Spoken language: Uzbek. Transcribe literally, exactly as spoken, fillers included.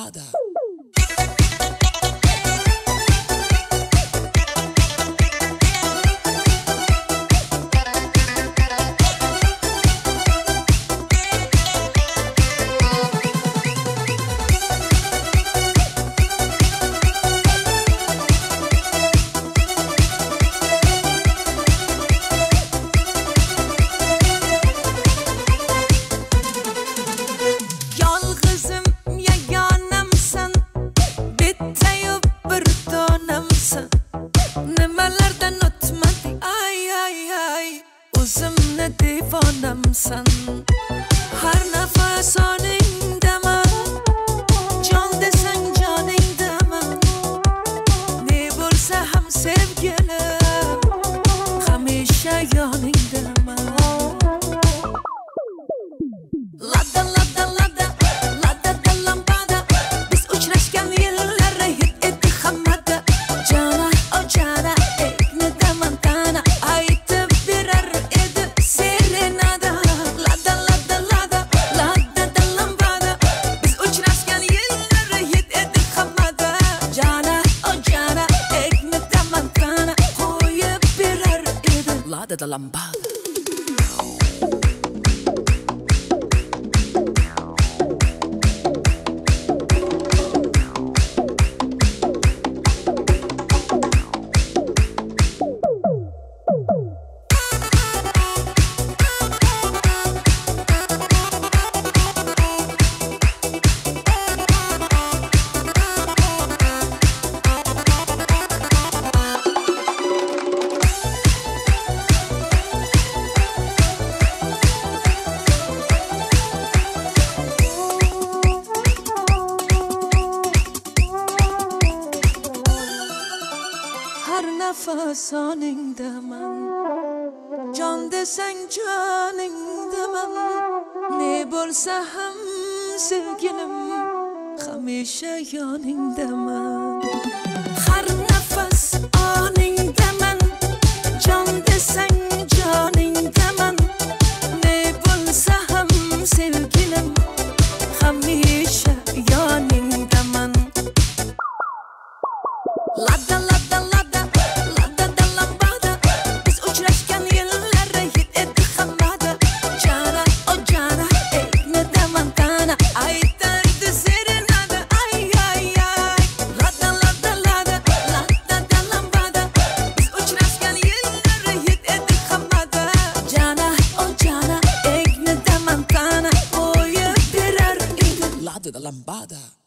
lambada. O'zimni devonamsan, har nafas oningdaman, jon desang joningdaman, ne bo'lsa ham sevgilim, hamisha yoningdaman. Lada lada lada lada da lambada, biz uchrashgan yillar hit etdi hammada. Jana o jana ekni damantana aytib berar da lambada. Har nafas oningdaman, jon desang joningdaman, ne bo'lsa ham sevgilim, hamisha yoningdaman. Har nafas oningdaman, jon desang joningdaman, ne bo'lsa ham sevgilim, hamisha yoningdaman. Lada lada lada lada da lambada, biz uchrashgan yillar hit etdi hammada. Jana o jana ekni damantana aytardi serenada. Ay ay ay lada lada lada lada da lambada, biz uchrashgan yillar hit etdi hammada. Jana o jana ekni damantana qo'yib berar edi. Lada da lambada.